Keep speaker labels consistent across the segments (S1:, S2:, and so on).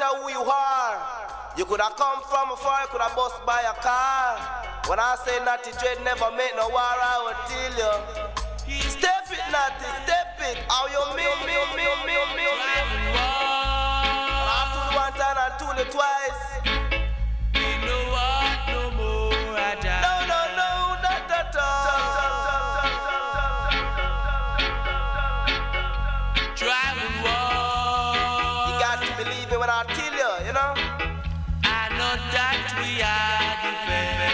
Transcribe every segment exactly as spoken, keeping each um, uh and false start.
S1: who you are. You could have come from afar, you could have bust by a car. When I say Natty Dread never make no war, I will tell you. Step it, Natty, step it. How you mean, me, me, me, me, me. And I told you one time, I told you twice.
S2: You know what, no more, I die.
S1: No, no, no, not at all.
S2: Driving war.
S1: You got to believe it when I tell you, you know.
S2: I know that we are different.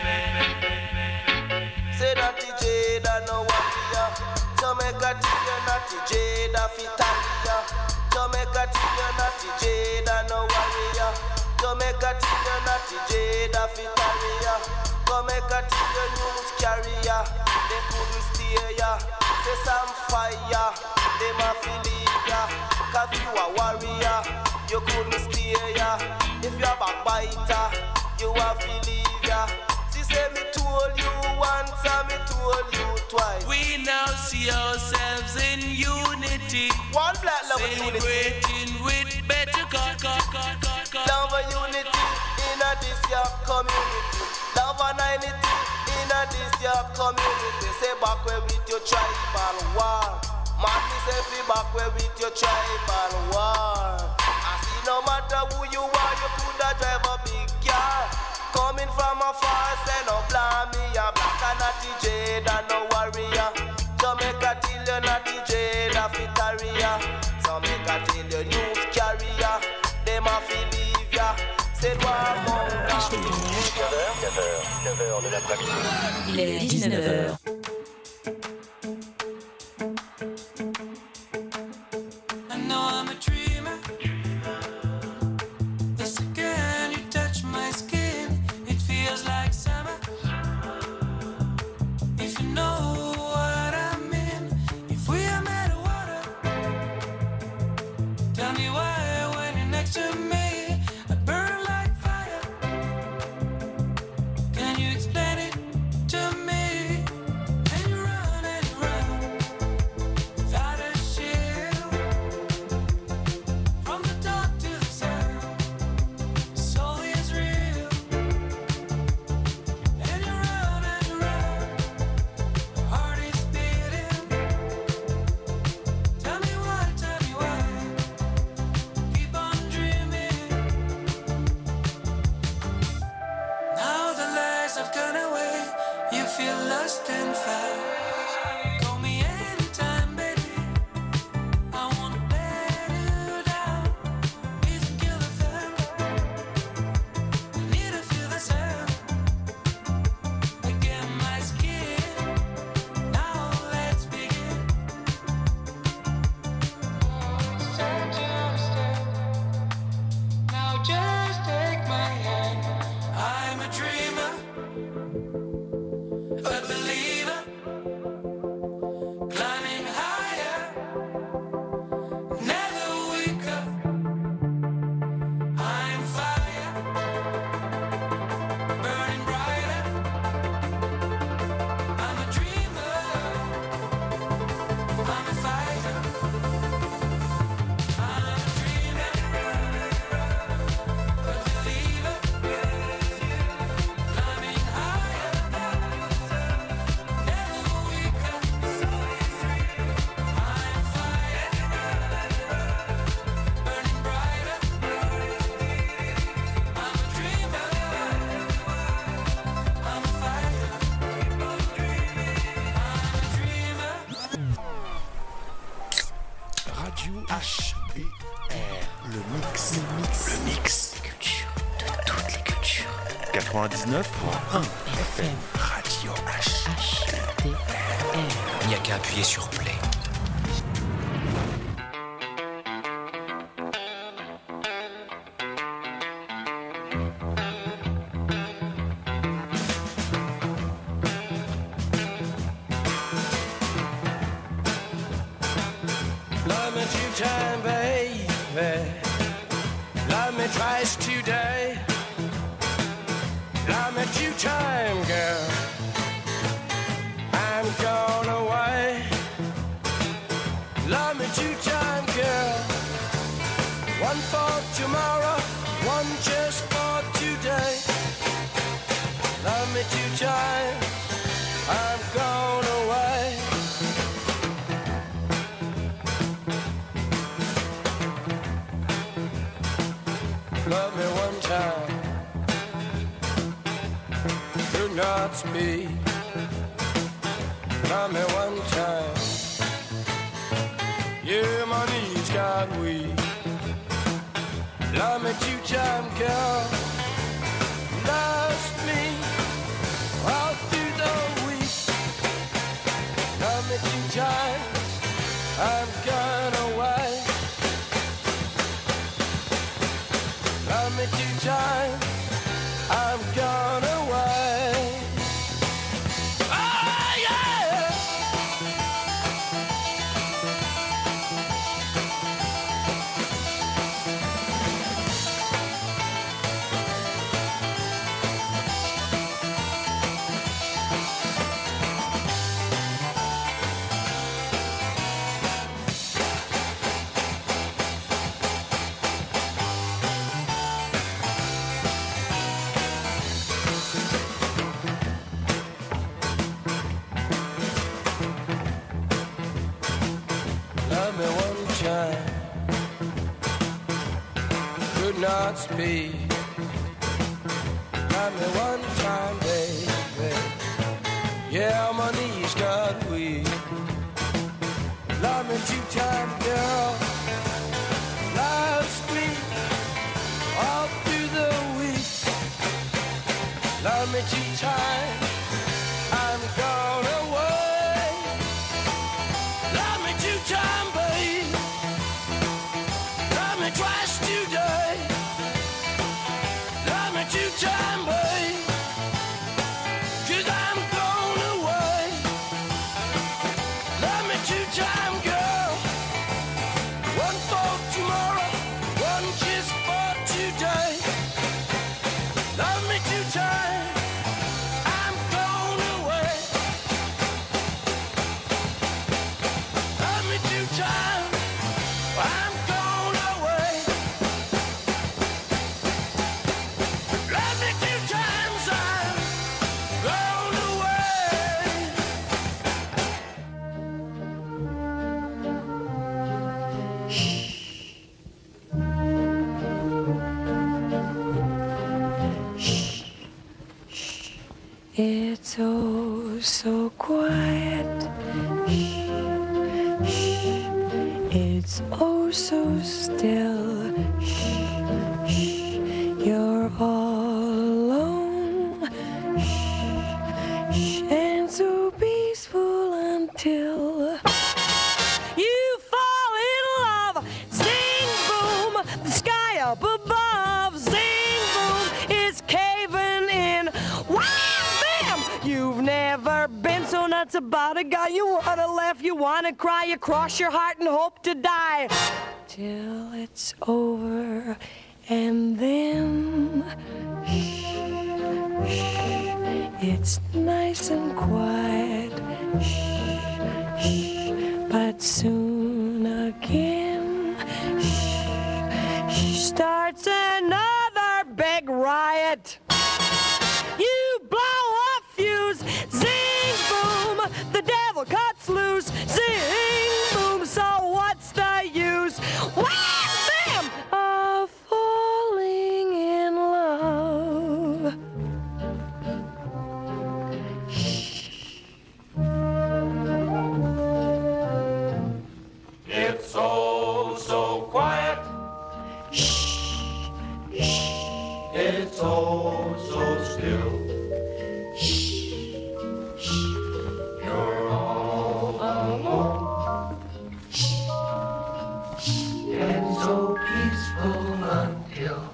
S1: Say Natty Dread, I know what we are. Jamaica till you Natty Dread, I fit Italia. Jamaica till you Natty Dread, I know what we are. Jamaica till you Natty Dread, I fit Italia. Jamaica till you news carrier. They couldn't steer ya. Say some fire, they ma feel ya. Cause you a warrior, you couldn't steer ya. If you a backbiter, you a feel ya. She say me told you once and me told you twice.
S2: We now see ourselves in unity.
S1: One black love and unity.
S2: Celebrating with better God, God, God, God, God.
S1: Love and unity in a this your community. Love and unity in a this your community. Say back where with your tribal war. Man, me say fi back where with your tribal war. I see no matter who you are, you coulda drive a big car. Coming from afar, say no blame me. A black and Natty Dread and no warrior. Jamaica till you Natty Dread a fit area. Jamaica till you news carrier. Them a fi leave ya. Say one more.
S3: Il est dix-neuf heures.
S2: I know I'm a dreamer. The second you touch my skin, it feels like summer. If you know what I mean, if we are made of water, tell me why when you're next to me, I burn like fire. Can you explain it to me? And you run and you run without a shield. From the dark to the sun, the soul is real. And you run and you run, the heart is beating. Tell me why, tell me why, keep on dreaming. Now the lies have gone away, you feel lost and found. Call me anytime, baby, I wanna let you down. Please kill the thing, I need to feel the sound. Again my skin, now let's begin. Start to understand, now just take my hand. I'm a dreamer, a believer, climbing higher, never weaker. I'm fire, burning brighter. I'm a dreamer, I'm a fighter. I'm a dreamer, a believer, climbing higher, never weaker. I'm fire, burning brighter. I'm a dreamer, I'm a fighter. I'm a dreamer.
S4: Radio H B R, le mix, le mix, le mix, des cultures, de toutes les cultures. quatre-vingt-dix-neuf point un F M, Radio H.
S3: H D R.
S5: Il n'y a qu'à appuyer sur play.
S2: Love me two-time, baby. Love me twice today. Love me two-time, girl. I'm gone away. Love me two-time, girl. One for tomorrow.
S6: Love me one time, do not speak. Love me one time, yeah, my knees got weak. Love me two time, girl, lost me all through the week. Love me two times, I'm gone away. Love me two times, I'm gone away. Oh yeah. Love me one time, could not speak. Love me one time, baby. Yeah, my knees got weak. Love me two time, girl. Lost me all through the week. Love me two times, I'm gone away. Love me two time, babe. Love me twice today. Love me two time, babe. Cause I'm gone away. Love me two time, girl. One for tomorrow, one just for today. Love me two time, I'm gone away. Love me two time, I'm gone away. Love me two times, I'm gone away.
S7: It's oh so quiet. Shh, shh. It's oh so still. Shh, shh. You're all alone. Shh, shh. And so peaceful until you fall in love. Sing boom, the sky up above. Sing boom, it's caving in. Wham, bam! You've never been so nuts about a guy. You wanna laugh, you wanna cry, you cross your heart and hope to die till it's over, and then shh, shh, it's nice and quiet. Shh, shh, but soon again shh, shh, starts another big riot. You blow a fuse, zing boom, the devil cuts loose, zing boom, so what's the use? Wham, bam, of falling in love.
S6: It's so, so quiet. It's oh so still. You're all alone. And so peaceful until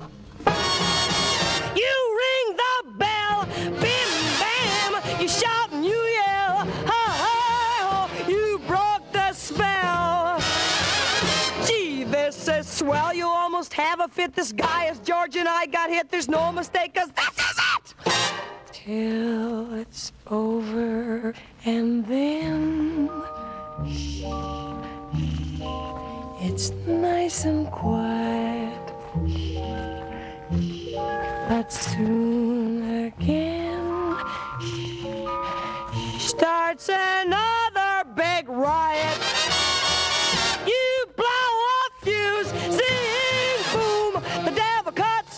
S7: You ring the bell, bim bam, you shout and you yell, ha ha ho, you broke the spell. Gee, this is swell, you almost have a fit. This guy is George and I got hit, there's no mistake, cause this is it! Till it's over, and then shh, shh, it's nice and quiet. Shh, but soon again shh, starts another big riot. You blow a fuse, zing boom, the devil cuts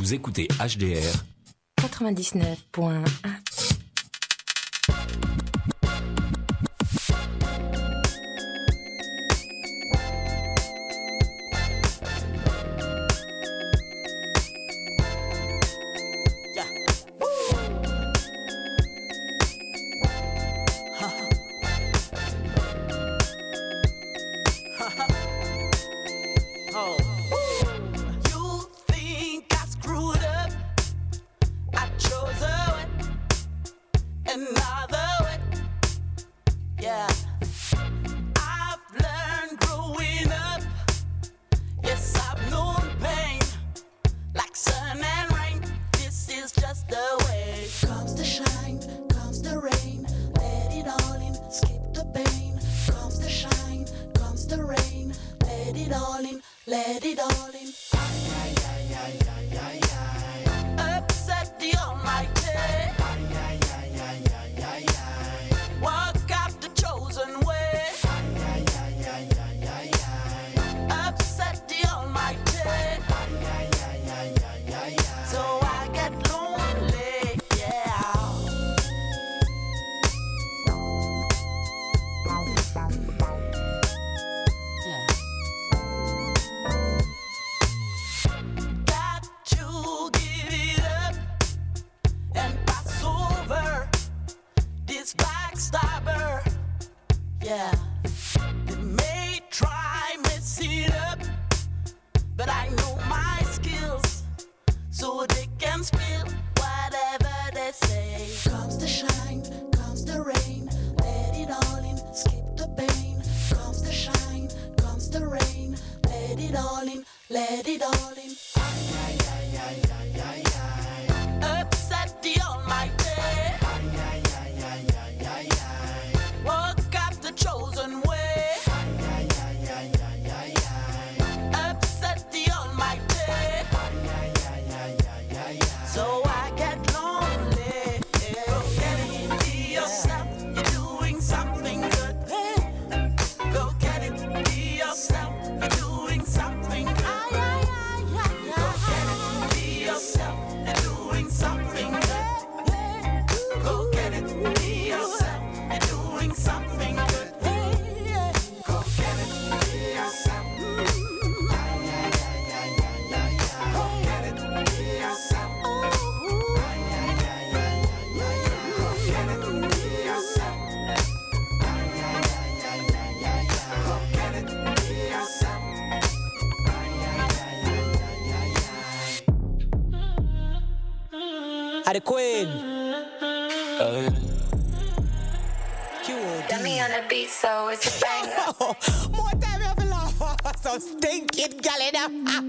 S5: Vous écoutez H D R
S3: quatre-vingt-dix-neuf point un.
S8: The Queen. Uh,
S3: Got me on the beat, so it's a banger.
S8: More time you have to laugh. So stinking gal in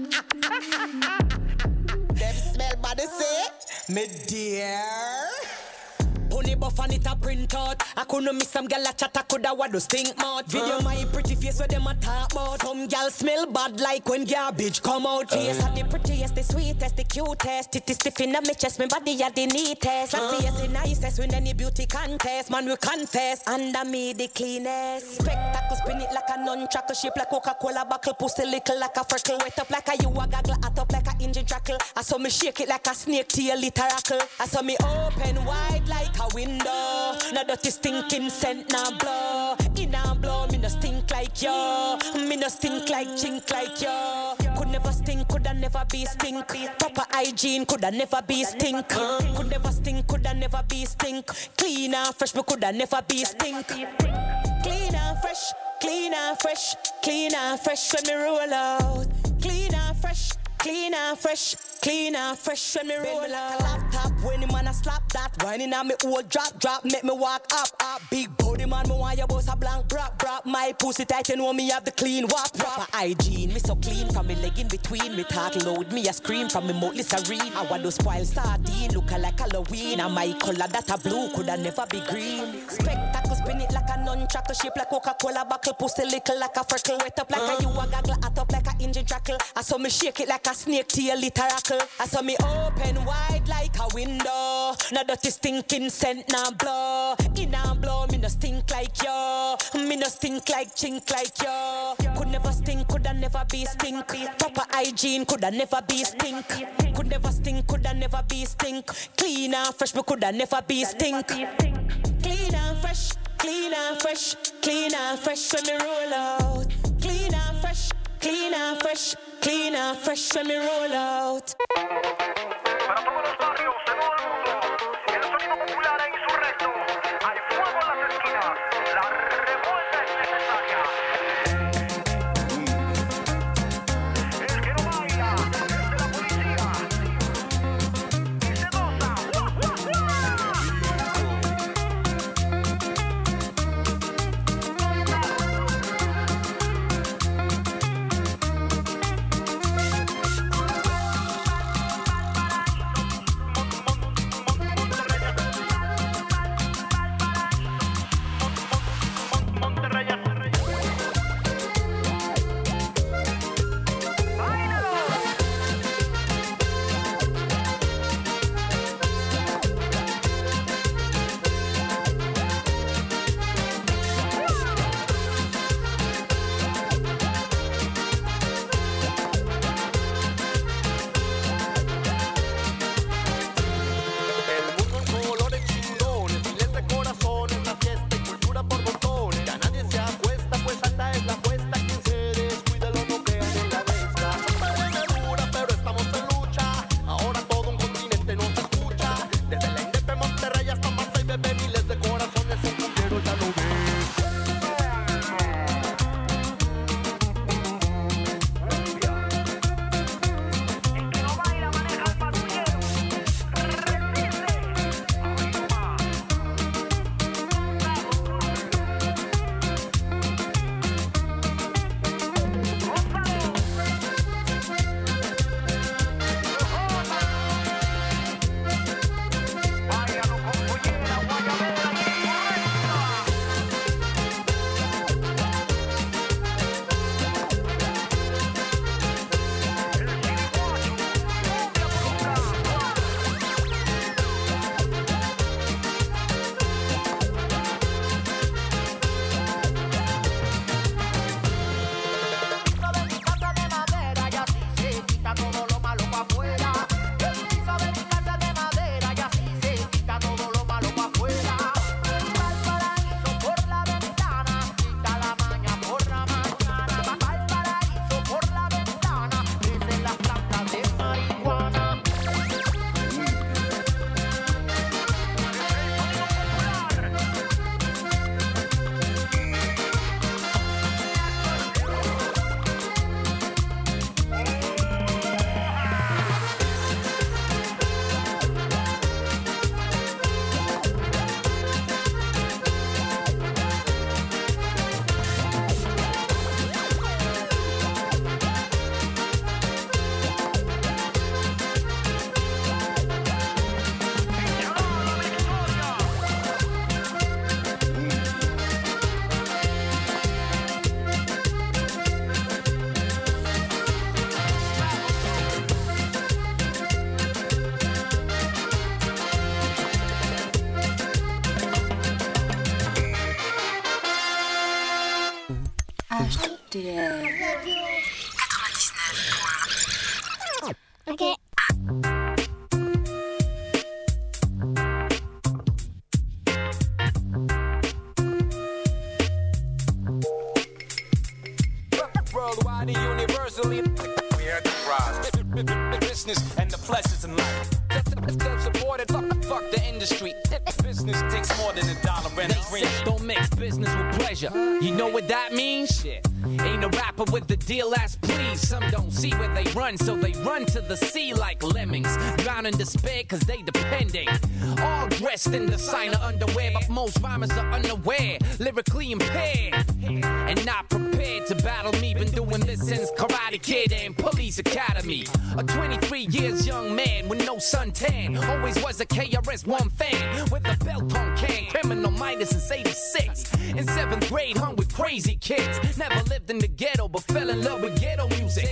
S8: them smell body say, me dear. Pony buff and it a print out. I couldn't miss some gal a chat, I coulda what do stink mouth. Video my pretty face where them a talk about. Some gal smell bad like when garbage come out. Face are the prettiest, the sweetest, the cutest. It is stiff in my chest, my body are the neatest. Classiest, the nicest, win any beauty contest. Man we confess, under me the cleanest. Spectacle spin it like a non-trackle, shape like Coca-Cola buckle, pussy little like a freckle. Wet up like a you a gaggle, hot up like a engine trackle. I saw me shake it like a snake tail literacle. I saw me open wide like a window. No dirty stinking scent now blow. In and blow, me no stink like yo. Me no stink like chink like yo. Could never stink, coulda never be stink. Proper hygiene, coulda never be stink. Could never stink, coulda never be stink. Clean and fresh, me coulda never be stink. Clean and fresh, clean and fresh, clean and fresh when me roll out. Clean and fresh, clean and fresh, clean and fresh when me roll out. Laptop when the man a slap that. Whining on me old drop, drop, make me walk up, up. Big body man, me want your boss a blank drop, drop. My pussy tight, you know me have the clean wap. Proper hygiene, me so clean from me leg in between. Me talk loud, me a scream from me mouth listerine. I want to spoil sardine, look like Halloween. And my color that a blue coulda never be green. Spectacle spin it like a non-trackle, shape like Coca-Cola buckle, pussy little like a freckle. Wet up like uh. a you a gaggle, hot up like a engine trackle. I saw me shake it like a snake tail literacle. I saw me open wide like a window. No dirty stinking scent now blow. yo. In and blow, me no stink like yo. Me no stink like chink like yo. Could never stink, coulda never be stink. Proper hygiene, coulda never be stink. Could never stink, coulda never be stink. Clean and fresh, me coulda never be stink. Clean and fresh, clean and fresh, clean and fresh when me roll out. Clean and fresh, clean and fresh, clean and fresh when me roll out.
S9: Para todos los barrios de todo el mundo, el sonido popular e insurrecto. Hay fuego en las esquinas. La revuelta es necesaria. El que no baila es de la policía. Y se goza. ¡Guau, guau, guau!
S10: Okay.
S11: Worldwide and universally, we are the prize. Business and the pleasures in life. Self-supported, fuck, fuck the industry. Business takes more than a dollar and a dream. Don't mix business with pleasure. You know what that means? Shit. Ain't a rapper with the deal as please. Some don't see where they run, so they run to the sea like lemmings. Drown in despair cause they depending. All dressed in designer underwear, but most rhymers are unaware. Lyrically impaired and not prepared to battle me. Been doing this since Karate Kid and Police Academy. A twenty-three years young man with no suntan. Always was a K R S One fan with a belt on can. Criminal Midas since eighty-six. In seventh grade hung with crazy kids. Never lived in the ghetto but fell in love with ghetto music. That blue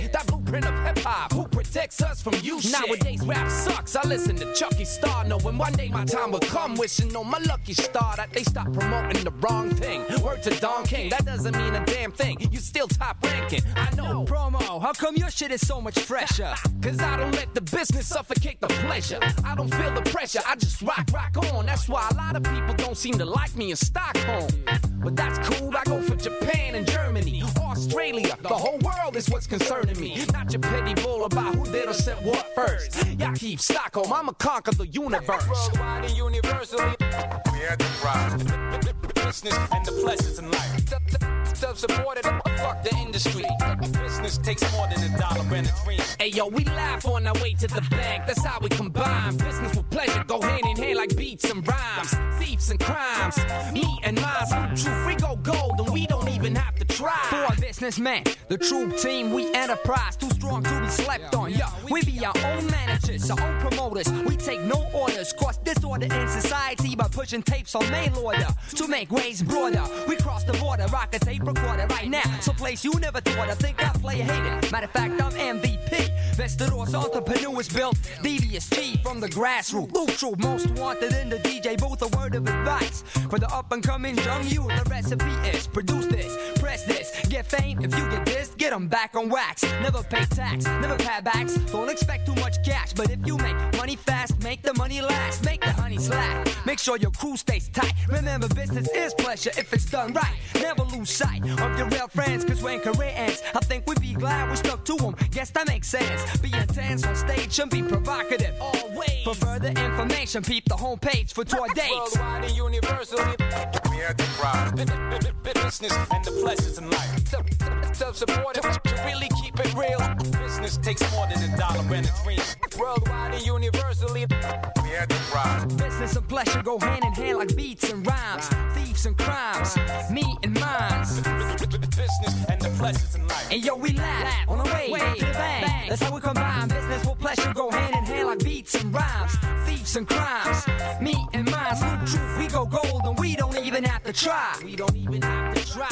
S11: blueprint of hip-hop. Who protects us from you shit? Nowadays rap sucks. I listen to Chucky Star, knowing one day my time will come. Wishing on my lucky star that they stop promoting the wrong thing. Word to Don King, that doesn't mean a damn thing. You still top ranking. I know. Promo, how come your shit is so much fresher? Cause I don't let the business suffocate the pleasure. I don't feel the pressure, I just rock, rock on. That's why a lot of people don't seem to like me in Stockholm. But that's cool, I go for Japan and Germany, Australia. The whole world is what's concerning me. Not your petty bull about who did or said what first. Y'all keep Stockholm, I'ma conquer the universe. Worldwide and universally, we had the prize. Business and the pleasures in life. Self-supported, fuck the industry. Business takes more than a dollar and a dream. Hey yo, we laugh on our way to the bank. That's how we combine business with pleasure. Go hand in hand like beats and rhymes, thieves and crimes. Me and mine, truth, we go gold and we don't even have to try. For a businessman, the true team, we enterprise. Too strong to be slept on. Yo, we be our own managers, our own promoters. We take no orders, cause disorder in society by pushing tapes on mail order to make ways broader. We cross the border, rock a tape recorder right now. Someplace you never thought. I think I play a hater. Matter of fact, I'm M V P. Vesteros entrepreneurs built Devious G from the grassroots. Blue True, most wanted in the D J booth. A word of advice for the up and coming young youth. The recipe is produce this, press this, get fame. If you get this, get them back on wax. Never pay tax, never pay backs. Don't expect too much cash, but if you make money fast, make the money last. Make the honey slack. Make sure your crew stays tight. Remember, business is pleasure if it's done right. Never lose sight of your real friends, cause when career ends, I think we'd be glad we stuck to them. Guess that makes sense. Be intense on stage and be provocative always. For further information, peep the homepage for tour dates. Worldwide and universally, we had the prize. Business and the pleasures in life. Self-supported, to really keep it real. Business takes more than a dollar and a dream. Worldwide and universally, we had the prize. Business and pleasure go hand in hand like beats and rhymes. Thieves and crimes, me and mines. Business and the pleasures in life. And yo, we laugh on the way to the bank. That's how we combine business with pleasure. Go hand in hand like beats and rhymes. Thieves and crimes, me and mine. True truth, we go gold and we don't even have to try. We don't even have to try.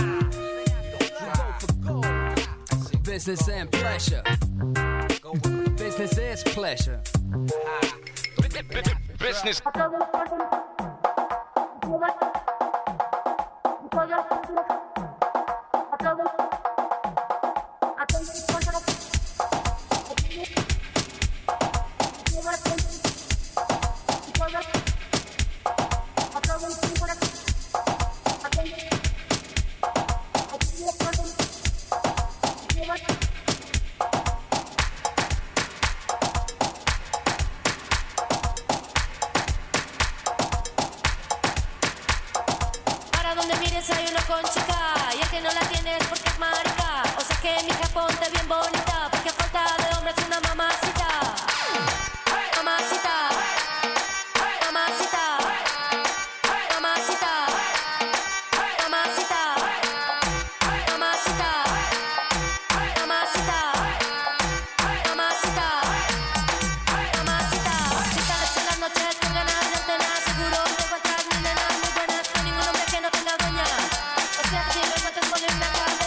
S11: We go for gold. Business and pleasure. Business is pleasure. Business.
S10: Si no encuentras con él, me acaba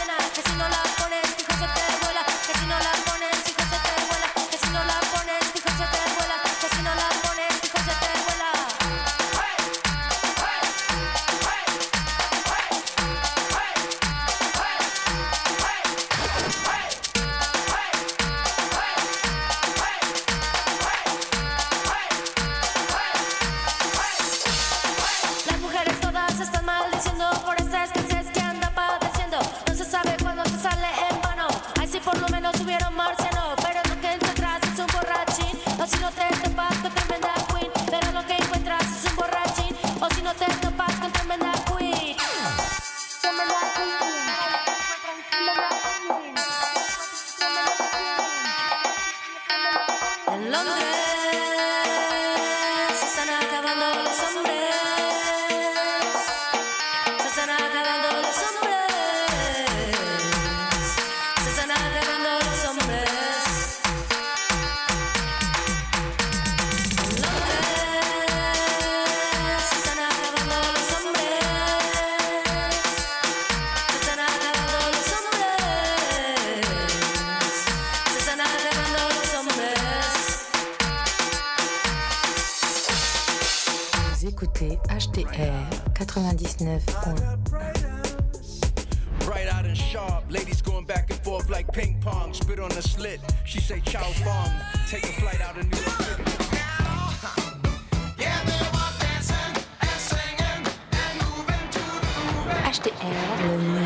S3: écoutez H T R quatre-vingt-dix-neuf point un.
S10: Bright out and sharp, ladies going back and forth like ping pong. Spit on the slit, she say chow fong. Take a flight out of New York City.
S3: H T R, le